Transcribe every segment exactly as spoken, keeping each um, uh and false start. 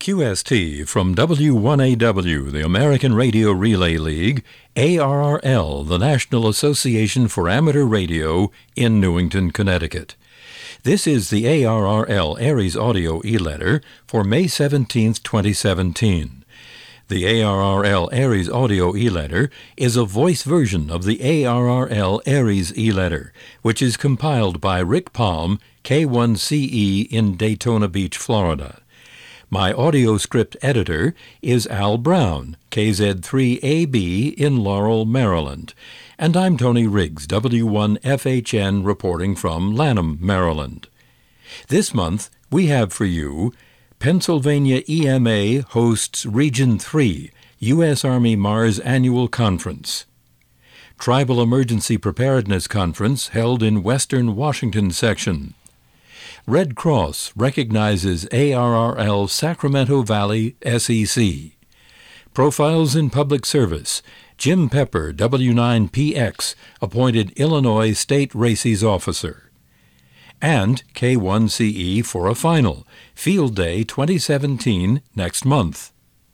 Q S T from W one A W, the American Radio Relay League, A R R L, the National Association for Amateur Radio, in Newington, Connecticut. This is the A R R L Aries Audio E-Letter for May seventeenth, twenty seventeen. The A R R L Aries Audio E-Letter is a voice version of the A R R L Aries E-Letter, which is compiled by Rick Palm, K one C E in Daytona Beach, Florida. My audio script editor is Al Brown, K Z three A B in Laurel, Maryland. And I'm Tony Riggs, W one F H N, reporting from Lanham, Maryland. This month, we have for you Pennsylvania E M A hosts Region three, U S Army Mars Annual Conference. Tribal Emergency Preparedness Conference held in Western Washington Section. Red Cross recognizes A R R L Sacramento Valley S E C. Profiles in Public Service. Jim Pepper, W nine P X, appointed Illinois State Races Officer. And K one C E for a final, Field Day twenty seventeen, next month.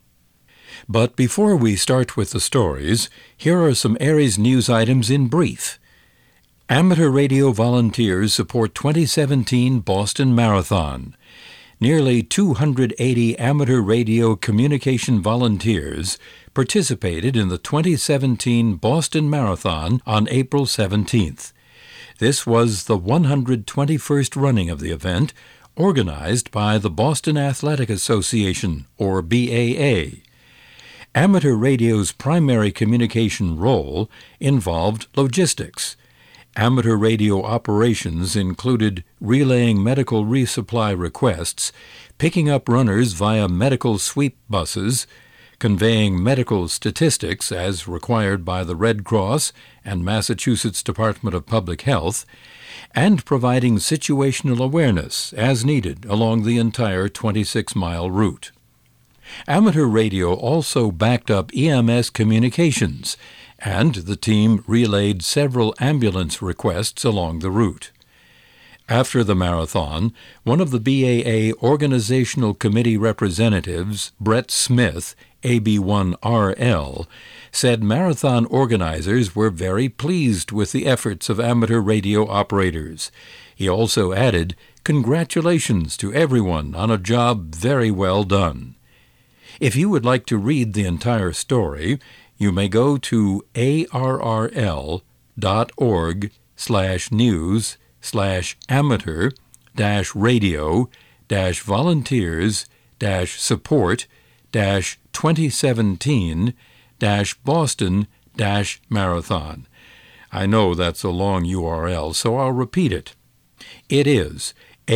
But before we start with the stories, here are some Aries news items in brief. Amateur radio volunteers support twenty seventeen Boston Marathon. Nearly two hundred eighty amateur radio communication volunteers participated in the twenty seventeen Boston Marathon on April seventeenth. This was the one hundred twenty-first running of the event, organized by the Boston Athletic Association, or B A A. Amateur radio's primary communication role involved logistics. Amateur radio operations included relaying medical resupply requests, picking up runners via medical sweep buses, conveying medical statistics as required by the Red Cross and Massachusetts Department of Public Health, and providing situational awareness as needed along the entire twenty-six mile route. Amateur radio also backed up E M S communications, and the team relayed several ambulance requests along the route. After the marathon, one of the B A A Organizational Committee representatives, Brett Smith, A B one R L, said marathon organizers were very pleased with the efforts of amateur radio operators. He also added, "Congratulations to everyone on a job very well done." If you would like to read the entire story, you may go to arrl.org slash news slash amateur dash radio dash volunteers dash support dash twenty seventeen dash Boston dash marathon. I know that's a long U R L, so I'll repeat it. It is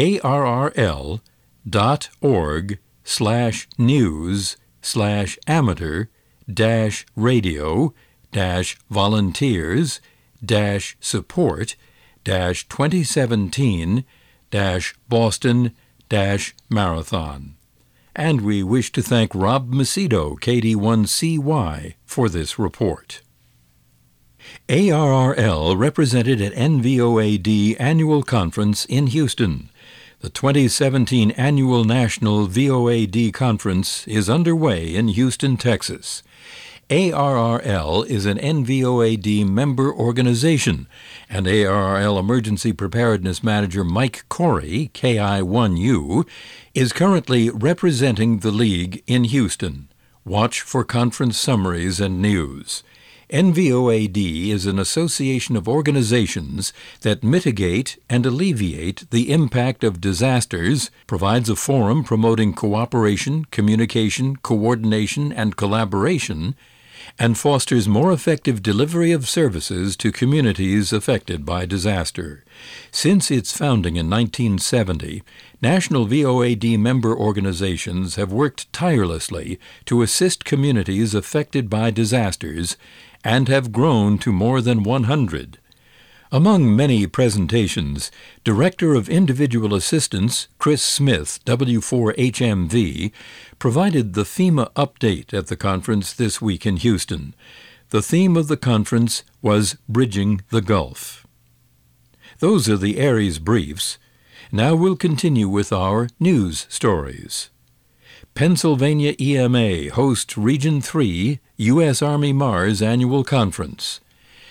arrl.org slash news slash amateur dash radio dash volunteers dash support dash twenty seventeen dash Boston dash marathon. And we wish to thank Rob Macedo, K D one C Y, for this report. A R R L represented at N V O A D Annual Conference in Houston. The twenty seventeen Annual National V O A D Conference is underway in Houston, Texas. A R R L is an N V O A D member organization, and A R R L Emergency Preparedness Manager Mike Corey, K I one U, is currently representing the league in Houston. Watch for conference summaries and news. N V O A D is an association of organizations that mitigate and alleviate the impact of disasters, provides a forum promoting cooperation, communication, coordination, and collaboration, and fosters more effective delivery of services to communities affected by disaster. Since its founding in nineteen seventy, National V O A D member organizations have worked tirelessly to assist communities affected by disasters and have grown to more than one hundred. Among many presentations, Director of Individual Assistance Chris Smith, W four H M V, provided the FEMA update at the conference this week in Houston. The theme of the conference was Bridging the Gulf. Those are the Aries briefs. Now we'll continue with our news stories. Pennsylvania E M A hosts Region three U S Army Mars Annual Conference.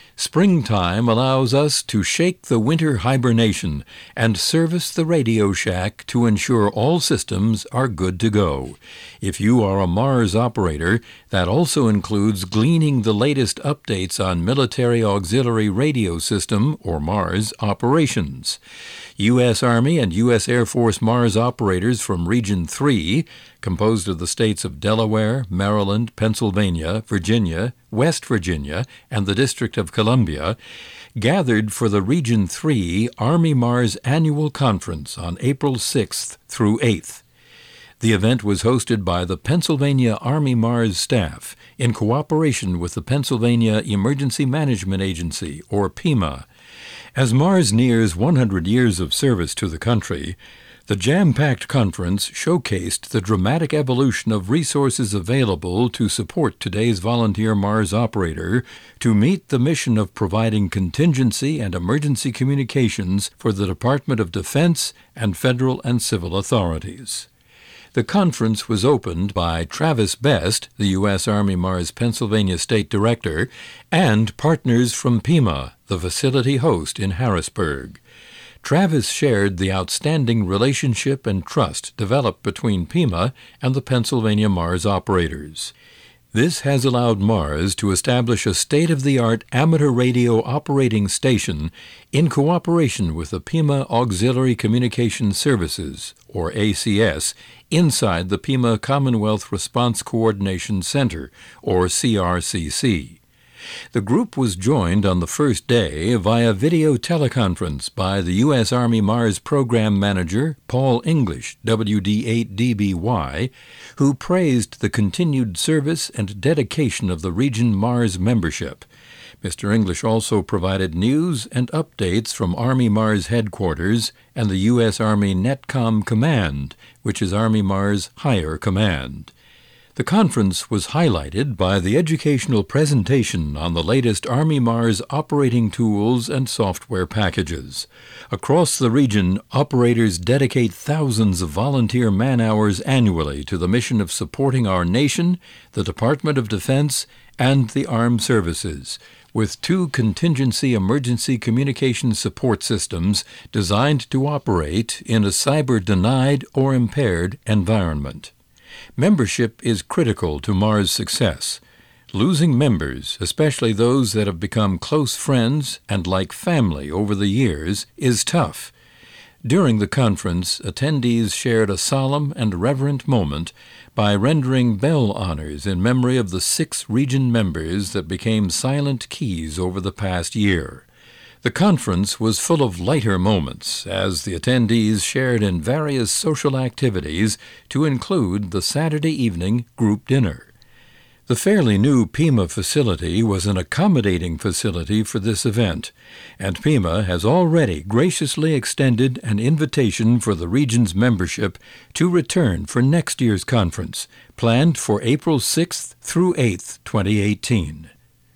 Springtime allows us to shake the winter hibernation and service the Radio Shack to ensure all systems are good to go. If you are a Mars operator, that also includes gleaning the latest updates on Military Auxiliary Radio System, or MARS, operations. U S Army and U S Air Force Mars operators from Region three, composed of the states of Delaware, Maryland, Pennsylvania, Virginia, West Virginia, and the District of Columbia, gathered for the Region three Army Mars Annual Conference on April sixth through eighth. The event was hosted by the Pennsylvania Army Mars staff in cooperation with the Pennsylvania Emergency Management Agency, or PEMA. As Mars nears one hundred years of service to the country, the jam-packed conference showcased the dramatic evolution of resources available to support today's volunteer Mars operator to meet the mission of providing contingency and emergency communications for the Department of Defense and federal and civil authorities. The conference was opened by Travis Best, the U S Army Mars Pennsylvania State Director, and partners from PEMA, the facility host in Harrisburg. Travis shared the outstanding relationship and trust developed between PEMA and the Pennsylvania Mars operators. This has allowed Mars to establish a state-of-the-art amateur radio operating station in cooperation with the PEMA Auxiliary Communication Services, or A C S, inside the PEMA Commonwealth Response Coordination Center, or C R C C. The group was joined on the first day via video teleconference by the U S Army Mars Program Manager, Paul English, W D eight D B Y, who praised the continued service and dedication of the Region Mars membership. Mister English also provided news and updates from Army Mars headquarters and the U S Army NETCOM Command, which is Army Mars Higher Command. The conference was highlighted by the educational presentation on the latest Army Mars operating tools and software packages. Across the region, operators dedicate thousands of volunteer man-hours annually to the mission of supporting our nation, the Department of Defense, and the Armed Services, with two contingency emergency communication support systems designed to operate in a cyber-denied or impaired environment. Membership is critical to Mars' success. Losing members, especially those that have become close friends and like family over the years, is tough. During the conference, attendees shared a solemn and reverent moment by rendering bell honors in memory of the six region members that became silent keys over the past year. The conference was full of lighter moments as the attendees shared in various social activities to include the Saturday evening group dinner. The fairly new PEMA facility was an accommodating facility for this event, and PEMA has already graciously extended an invitation for the region's membership to return for next year's conference, planned for April sixth through eighth, twenty eighteen.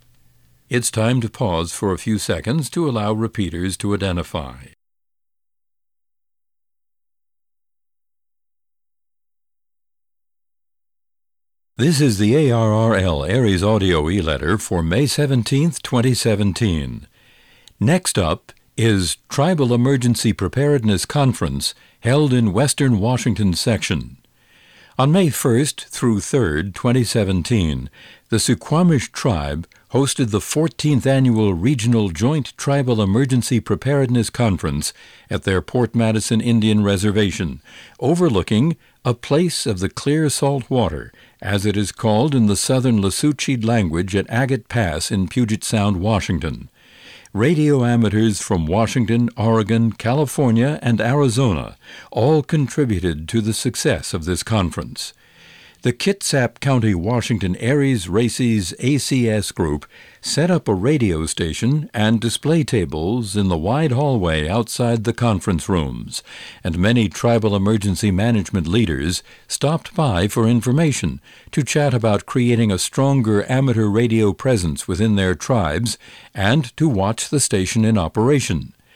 It's time to pause for a few seconds to allow repeaters to identify. This is the A R R L Aries Audio E-Letter for May seventeenth, twenty seventeen. Next up is Tribal Emergency Preparedness Conference held in Western Washington Section. On May first through third, twenty seventeen, the Suquamish Tribe hosted the fourteenth Annual Regional Joint Tribal Emergency Preparedness Conference at their Port Madison Indian Reservation, overlooking a place of the clear salt water, as it is called in the southern Lushootseed language at Agate Pass in Puget Sound, Washington. Radio amateurs from Washington, Oregon, California, and Arizona all contributed to the success of this conference. The Kitsap County, Washington Aries Races A C S group set up a radio station and display tables in the wide hallway outside the conference rooms, and many tribal emergency management leaders stopped by for information to chat about creating a stronger amateur radio presence within their tribes and to watch the station in operation.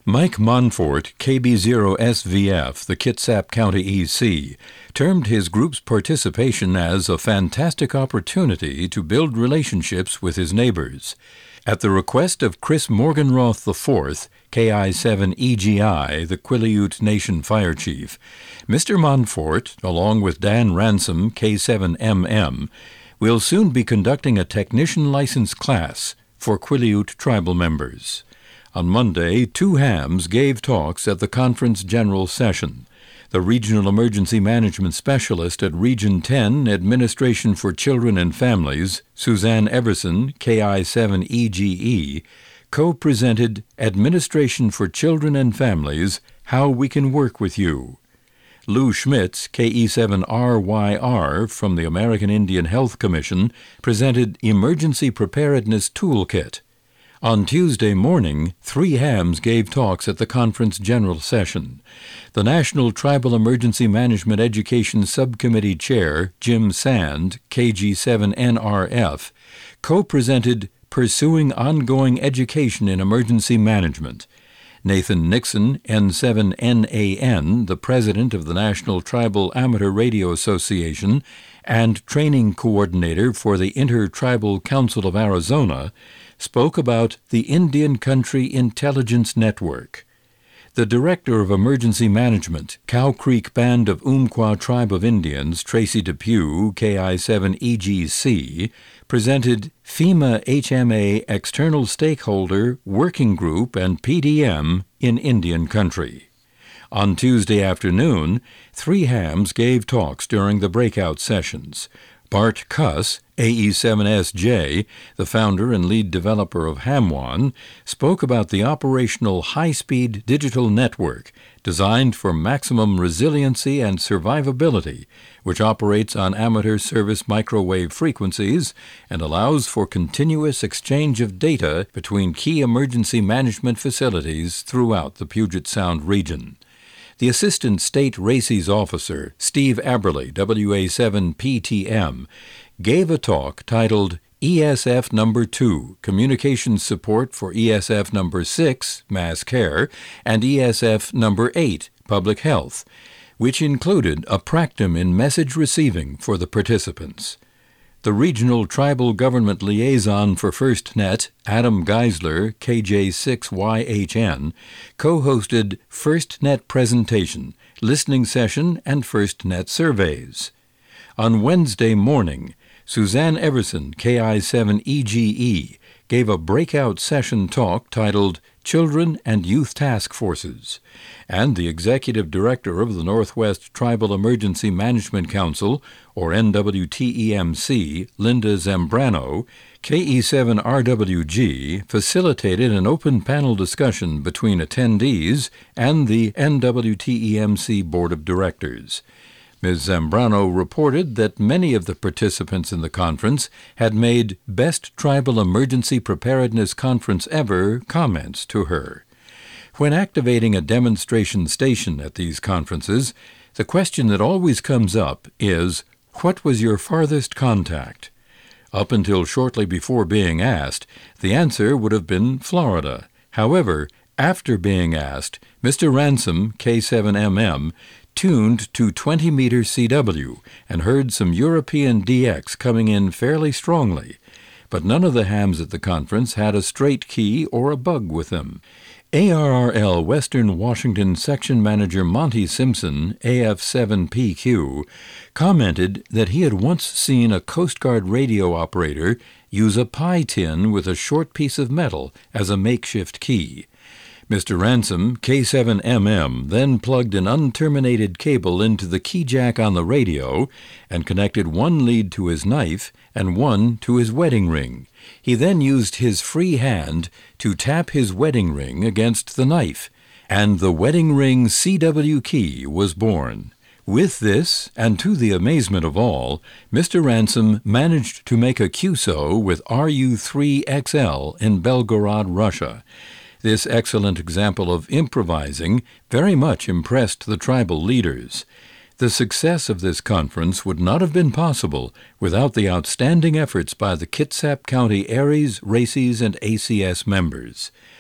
Mike Monfort, K B zero S V F, the Kitsap County E C, termed his group's participation as a fantastic opportunity to build relationships with his neighbors. At the request of Chris Morganroth the fourth, K I seven E G I, the Quileute Nation Fire Chief, Mister Monfort, along with Dan Ransom, K seven M M, will soon be conducting a technician license class for Quileute tribal members. On Monday, two hams gave talks at the conference general session. The Regional Emergency Management Specialist at Region ten, Administration for Children and Families, Suzanne Everson, K I seven E G E, co-presented Administration for Children and Families, How We Can Work With You. Lou Schmitz, K E seven R Y R, from the American Indian Health Commission, presented Emergency Preparedness Toolkit. On Tuesday morning, three hams gave talks at the conference general session. The National Tribal Emergency Management Education Subcommittee Chair, Jim Sand, K G seven N R F, co-presented Pursuing Ongoing Education in Emergency Management. Nathan Nixon, N seven N A N, the president of the National Tribal Amateur Radio Association and training coordinator for the Inter-Tribal Council of Arizona, spoke about the Indian Country Intelligence Network. The Director of Emergency Management, Cow Creek Band of Umpqua Tribe of Indians, Tracy Depew, K I seven E G C, presented FEMA H M A External Stakeholder Working Group and P D M in Indian Country. On Tuesday afternoon, three hams gave talks during the breakout sessions. Bart Cuss, A E seven S J, the founder and lead developer of HamOne, spoke about the operational high-speed digital network designed for maximum resiliency and survivability, which operates on amateur service microwave frequencies and allows for continuous exchange of data between key emergency management facilities throughout the Puget Sound region. The Assistant State RACES Officer, Steve Aberley, W A seven P T M, gave a talk titled E S F Number two, Communications Support for E S F Number six, Mass Care, and E S F Number eight, Public Health, which included a practicum in message receiving for the participants. The Regional Tribal Government Liaison for FirstNet, Adam Geisler, K J six Y H N, co-hosted FirstNet Presentation, Listening Session, and FirstNet Surveys. On Wednesday morning, Suzanne Everson, K I seven E G E, gave a breakout session talk titled Children and Youth Task Forces, and the Executive Director of the Northwest Tribal Emergency Management Council, or N W T E M C, Linda Zambrano, K E seven R W G, facilitated an open panel discussion between attendees and the N W T E M C Board of Directors. Miz Zambrano reported that many of the participants in the conference had made Best Tribal Emergency Preparedness Conference Ever comments to her. When activating a demonstration station at these conferences, the question that always comes up is, what was your farthest contact? Up until shortly before being asked, the answer would have been Florida. However, after being asked, Mister Ransom, K seven M M, tuned to twenty meter C W and heard some European D X coming in fairly strongly, but none of the hams at the conference had a straight key or a bug with them. A R R L Western Washington Section Manager Monty Simpson, A F seven P Q, commented that he had once seen a Coast Guard radio operator use a pie tin with a short piece of metal as a makeshift key. Mister Ransom, K seven M M, then plugged an unterminated cable into the key jack on the radio and connected one lead to his knife and one to his wedding ring. He then used his free hand to tap his wedding ring against the knife, and the wedding ring C W key was born. With this, and to the amazement of all, Mister Ransom managed to make a Q S O with R U three X L in Belgorod, Russia. This excellent example of improvising very much impressed the tribal leaders. The success of this conference would not have been possible without the outstanding efforts by the Kitsap County ARES, RACES, and A C S members.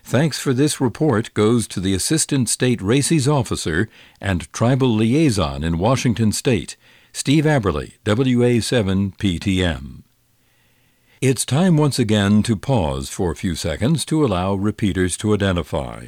Thanks for this report goes to the Assistant State Races Officer and Tribal Liaison in Washington State, Steve Aberley, W A seven P T M. It's time once again to pause for a few seconds to allow repeaters to identify.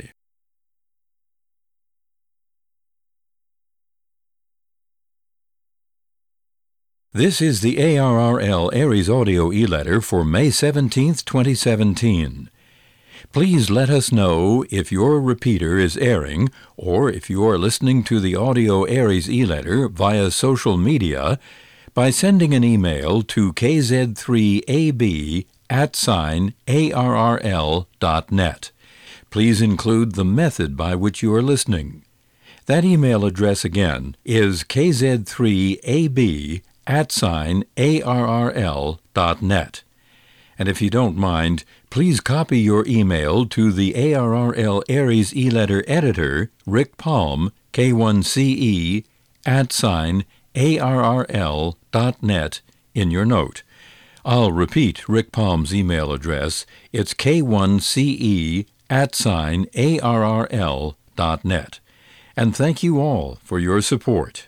This is the A R R L Aries Audio e-letter for May seventeenth, twenty seventeen. Please let us know if your repeater is airing or if you are listening to the Audio Aries e-letter via social media by sending an email to k z three a b at sign A R R L dot net. Please include the method by which you are listening. That email address again is k z three a b at sign A R R L dot net. And if you don't mind, please copy your email to the A R R L Aries e-letter editor, Rick Palm, K one C E, at sign A R R L dot net in your note. I'll repeat Rick Palm's email address. It's K one C E at sign A R R L dot net. And thank you all for your support.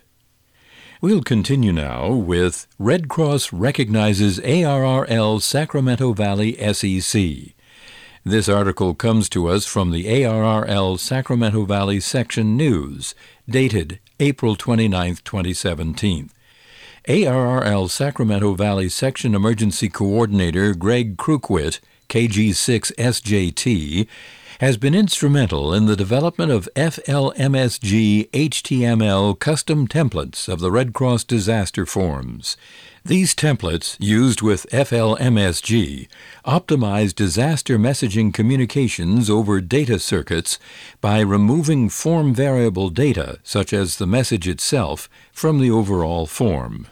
We'll continue now with Red Cross Recognizes A R R L Sacramento Valley S E C. This article comes to us from the A R R L Sacramento Valley Section News, dated April twenty-ninth, twenty seventeen. A R R L Sacramento Valley Section Emergency Coordinator Greg Krukwit, K G six S J T, has been instrumental in the development of F L M S G H T M L custom templates of the Red Cross disaster forms. These templates, used with F L M S G, optimize disaster messaging communications over data circuits by removing form variable data, such as the message itself, from the overall form.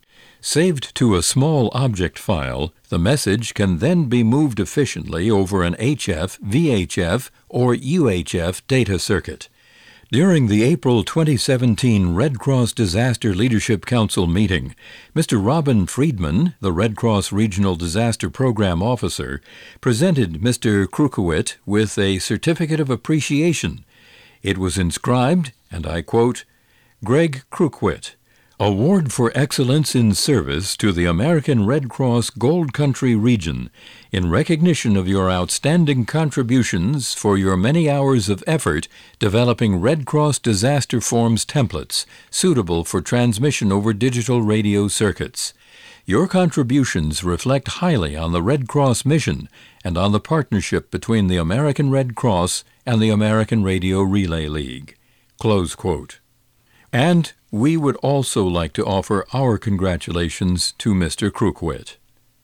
Saved to a small object file, the message can then be moved efficiently over an H F, V H F, or U H F data circuit. During the April twenty seventeen Red Cross Disaster Leadership Council meeting, Mister Robin Friedman, the Red Cross Regional Disaster Program Officer, presented Mister Krukwit with a Certificate of Appreciation. It was inscribed, and I quote, Greg Krukwit, Award for Excellence in Service to the American Red Cross Gold Country Region in recognition of your outstanding contributions for your many hours of effort developing Red Cross disaster forms templates suitable for transmission over digital radio circuits. Your contributions reflect highly on the Red Cross mission and on the partnership between the American Red Cross and the American Radio Relay League. Close quote. And we would also like to offer our congratulations to Mister Krukwit.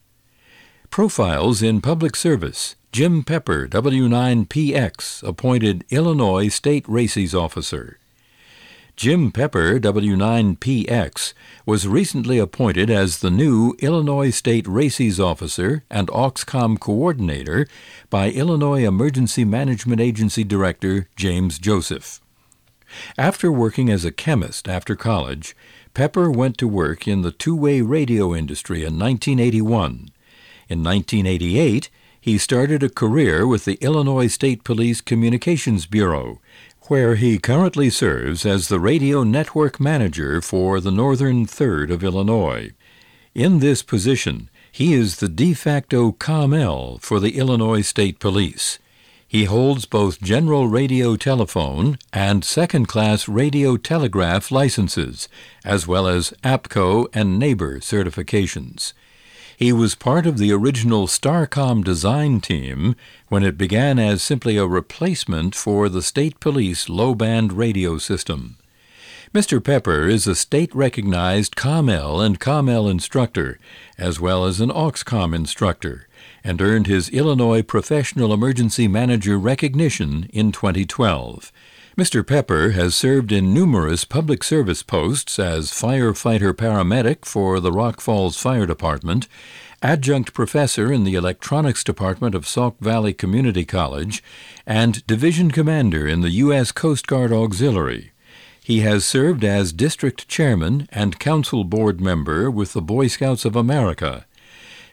Profiles in Public Service. Jim Pepper, W nine P X, appointed Illinois State Races Officer. Jim Pepper, W nine P X, was recently appointed as the new Illinois State Races Officer and Auxcom Coordinator by Illinois Emergency Management Agency Director James Joseph. After working as a chemist after college, Pepper went to work in the two-way radio industry in nineteen eighty-one. In nineteen eighty-eight, he started a career with the Illinois State Police Communications Bureau, where he currently serves as the radio network manager for the Northern Third of Illinois. In this position, he is the de facto COM-L for the Illinois State Police. He holds both general radio telephone and second-class radio telegraph licenses, as well as A P C O and NABER certifications. He was part of the original STARCOM design team when it began as simply a replacement for the State Police low-band radio system. Mister Pepper is a state-recognized COM-L and COM-L instructor, as well as an Auxcom instructor, and earned his Illinois Professional Emergency Manager recognition in twenty twelve. Mister Pepper has served in numerous public service posts as firefighter-paramedic for the Rock Falls Fire Department, adjunct professor in the electronics department of Sauk Valley Community College, and division commander in the U S Coast Guard Auxiliary. He has served as district chairman and council board member with the Boy Scouts of America.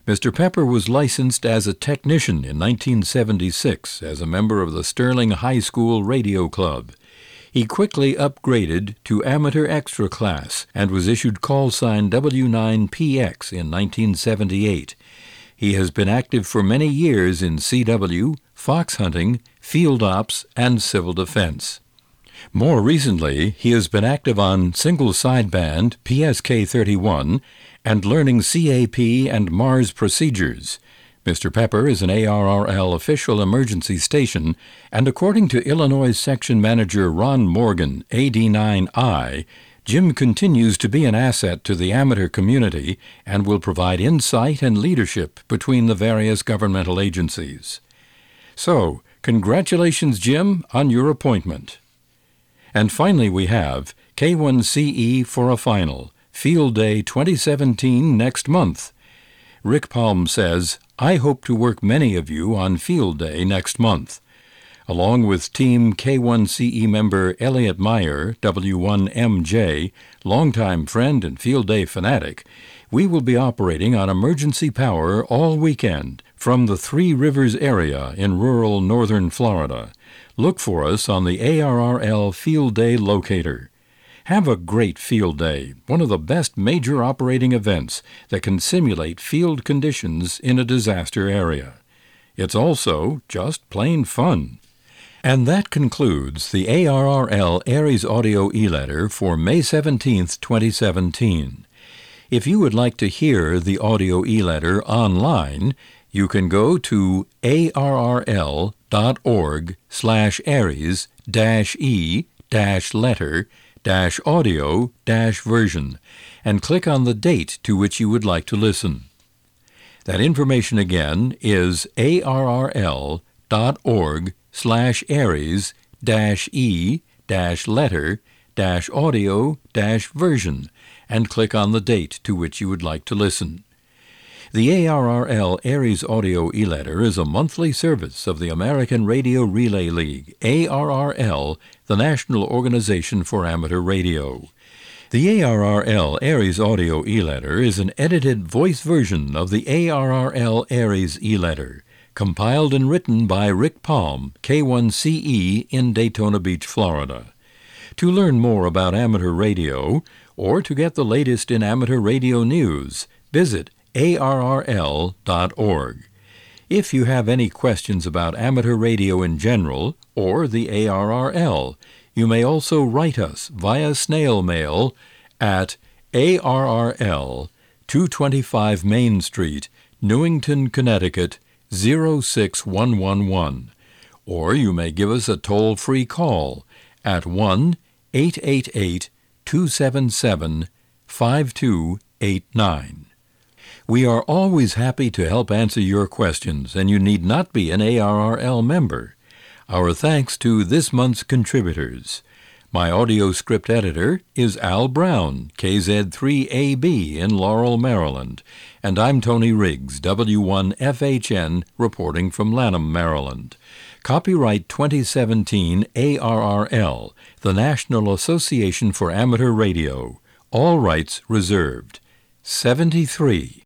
Mister Pepper was licensed as a technician in nineteen seventy-six as a member of the Sterling High School Radio Club. He quickly upgraded to amateur extra class and was issued call sign W nine P X in nineteen seventy-eight. He has been active for many years in C W, fox hunting, field ops, and civil defense. More recently, he has been active on single sideband P S K thirty-one and learning C A P and MARS procedures. Mister Pepper is an A R R L official emergency station, and according to Illinois Section Manager Ron Morgan, A D nine I, Jim continues to be an asset to the amateur community and will provide insight and leadership between the various governmental agencies. So, congratulations, Jim, on your appointment. And finally we have K one C E for a final, Field Day twenty seventeen next month. Rick Palm says, I hope to work many of you on Field Day next month. Along with Team K one C E member Elliot Meyer, W one M J, longtime friend and Field Day fanatic, we will be operating on emergency power all weekend from the Three Rivers area in rural northern Florida. Look for us on the A R R L Field Day locator. Have a great Field Day, one of the best major operating events that can simulate field conditions in a disaster area. It's also just plain fun. And that concludes the A R R L Aries Audio e-letter for May seventeenth, twenty seventeen. If you would like to hear the audio e-letter online, you can go to arrl.org slash Aries dash E dash letter dash audio dash version and click on the date to which you would like to listen. That information again is arrl.org slash Aries dash E dash letter dash audio dash version and click on the date to which you would like to listen. The A R R L Aries Audio e-letter is a monthly service of the American Radio Relay League, A R R L, the National Organization for Amateur Radio. The A R R L Aries Audio e-letter is an edited voice version of the A R R L Aries e-letter, compiled and written by Rick Palm, K one C E in Daytona Beach, Florida. To learn more about amateur radio, or to get the latest in amateur radio news, visit A R R L dot org. If you have any questions about amateur radio in general, or the A R R L, you may also write us via snail mail at A R R L, two twenty-five Main Street, Newington, Connecticut, zero six one one one. Or you may give us a toll-free call at one eight eight eight, two seven seven, five two eight nine. We are always happy to help answer your questions, and you need not be an A R R L member. Our thanks to this month's contributors. My audio script editor is Al Brown, K Z three A B in Laurel, Maryland, and I'm Tony Riggs, W one F H N, reporting from Lanham, Maryland. Copyright twenty seventeen A R R L, the National Association for Amateur Radio. All rights reserved. seventy-three.